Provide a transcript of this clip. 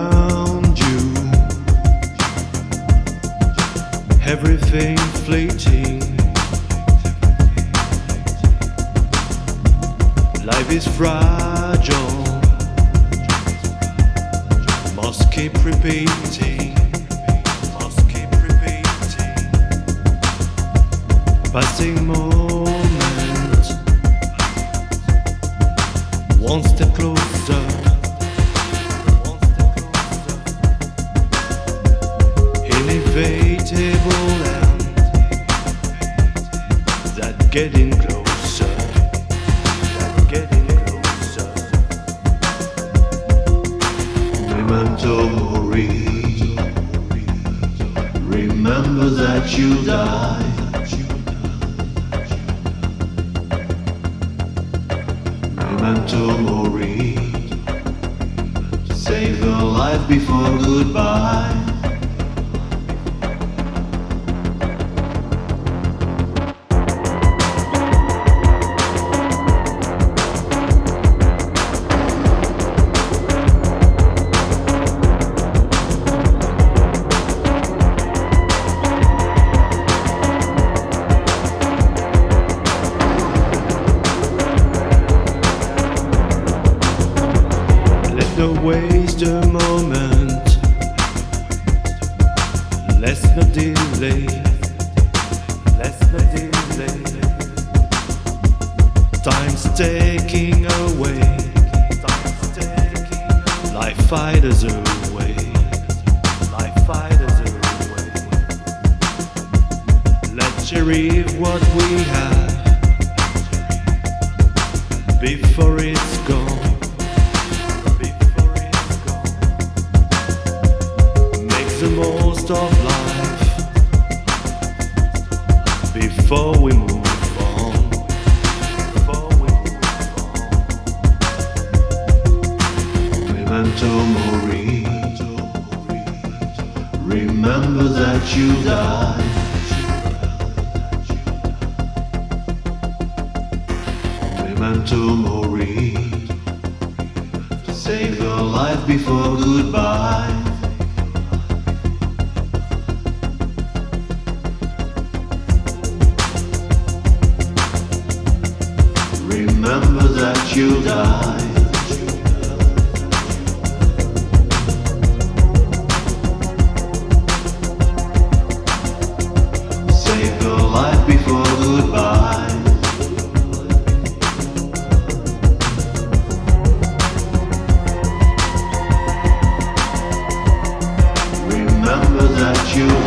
around you, everything fleeting. Life is fragile, must keep repeating, must keep repeating. Passing moment, one step closer. Inevitable end, that getting closer, that getting closer. Memento mori, remember that you died. Memento mori, save your life before goodbye. Don't waste a moment, let's not delay, let's not delay. Time's taking away, time's taking away. Life fighters away, life fighters away. Let's cherish what we have before it's gone. The most of life before we move on. Before we move on. Memento mori, remember that you died. Memento mori, save your life before goodbye. Remember that you died. Save your life before goodbye. Remember that you